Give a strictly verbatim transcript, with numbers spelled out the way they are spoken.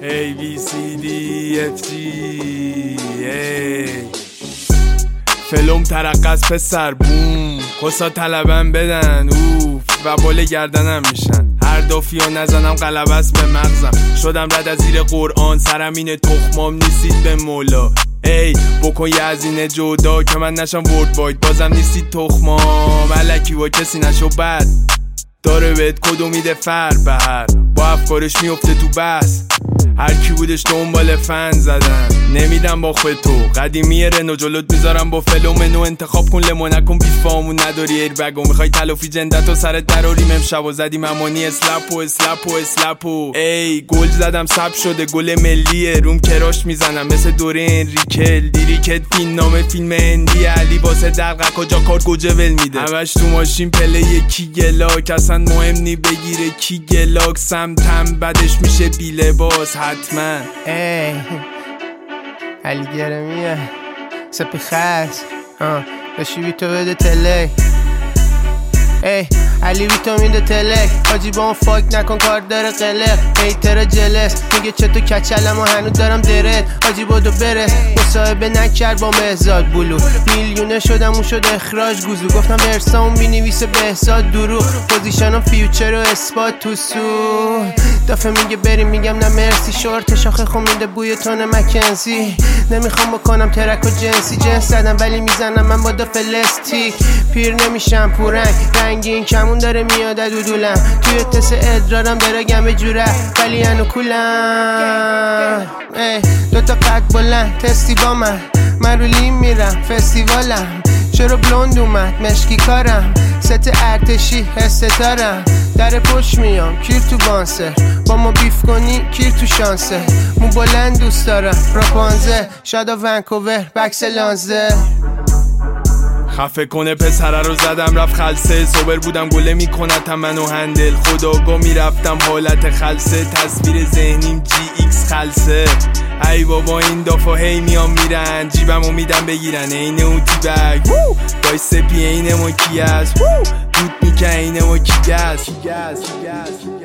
A B C D F G ای فلوم ترقص پسر بوم خسا طلبم بدن اوف و بال گردنم میشن هر دافیو نزنم قلبست به مغزم شدم رد از زیر قرآن سرم اینه تخمام نیستید به مولا ای بکن یه هزینه جدا که من نشم ورد واید بازم نیستید تخمام الکی با کسی نشو بد داره بهت کدو میده فر به هر با افکارش میفته تو بس هر کی بودش دنبال فن زدن نمیدم با خود تو قدیمی رنو جلوت میذارم با فلومنو انتخاب کن لمو نکن بیفامون نداری ایربگو میخوای تلافی جندتو سرت دراریم امشب و زدیم امانی اسلپ و اسلپ و اسلپ و ای گل زدم سب شده گل ملیه روم کراش میزنم مثل دوره انریکل دیریکت فیلم نامه فیلم هندی علی واسه دلقک و جاکار گوجه ول میده همش تو ماشین پله یکی گلاک اصلا مهم نی بگیره کی گلاک سمتم بدش میشه بی لباس حتما ای علی گرمیه سپی خرس بشی بی تو بده تلک ای علی ویتامین ده تلک حاجی با اون فاک نکن کار داره قلق هیتر جلس میگه چطور کچلم و هنوز دارم درت حاجی بودو برس مصاحبه نکرد با مهزاد بلو میلیونه شدم اون شد اخراج گوزو گفتم ارسام بینویسه بهزاد دروغ پوزیشنم فیوچر و اثبات تو سو دفعه میگه بریم میگم نه مرسی شورت شاخه خومیده بوی تون مکنزی نمیخوام بکنم ترک و جنسی جنس زدم ولی میزنم من با دو فلستیک پیر نمیشم پورنگ رنگین کمون داره میاد دودولم توی تس ادرارم داره گمه جوره ولی انو کولم ای دوتا قد بلند تستی با من من رو لیم میرم فستیوالم چرا بلوند اومد مشکی کارم ست ارتشی هستتارم در پشت میام کیر تو بانسه با ما بیف کنی کیر تو شانسه مو بلند دوست دارم راپانزه شادا ونکوور بکس لانزه خفه کنه پسره رو زدم رفت خلصه صبر بودم گله میکنتم منو هندل خداگاه میرفتم حالت خلصه تصویر ذهنیم جی ایکس خلصه ای بابا این دافا هی میام میرن جیبمو میدم بگیرن این اون تی بگ دای سپی این ما کی است دود میکن این ما کی گست